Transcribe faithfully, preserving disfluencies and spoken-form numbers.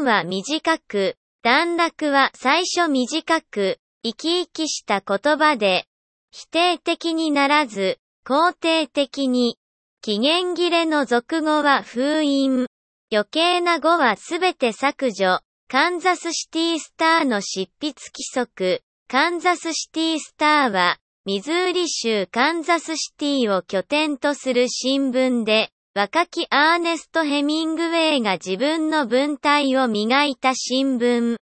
は短く、段落は最初短く、生き生きした言葉で、否定的にならず、肯定的に、期限切れの俗語は封印。余計な語はすべて削除。カンザスシティスターの執筆規則。カンザスシティスターは、ミズーリ州カンザスシティを拠点とする新聞で、若きアーネスト・ヘミングウェイが自分の文体を磨いた新聞。